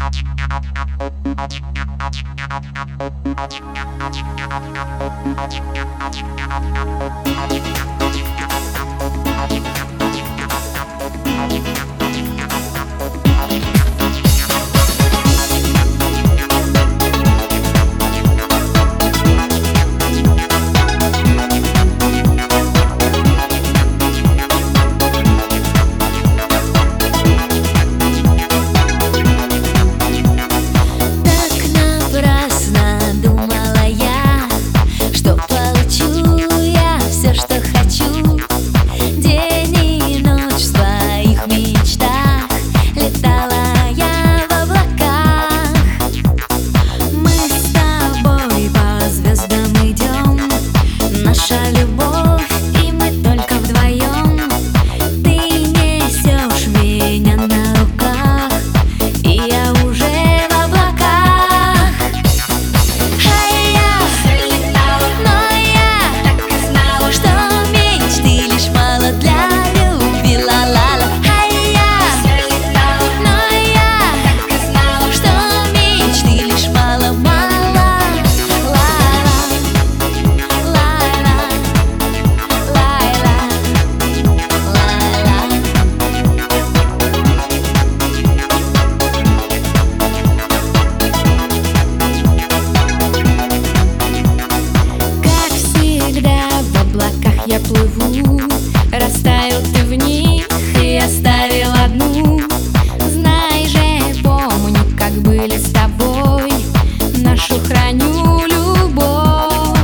Я плыву, растаял ты в них и оставил одну. Знай же, помню, как были с тобой, нашу храню любовь.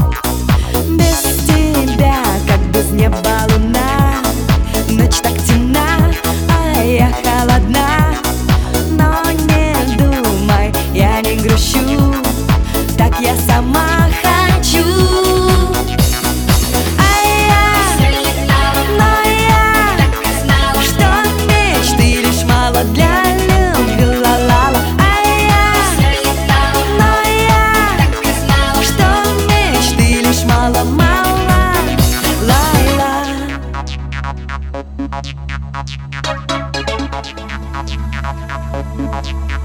Без тебя, как без неба луна, ночь так темна, а я холодна. Но не думай, я не грущу, так я сама хочу. Для любви, ла-ла-ла, но я что мечты лишь мало-мало, ла-ла.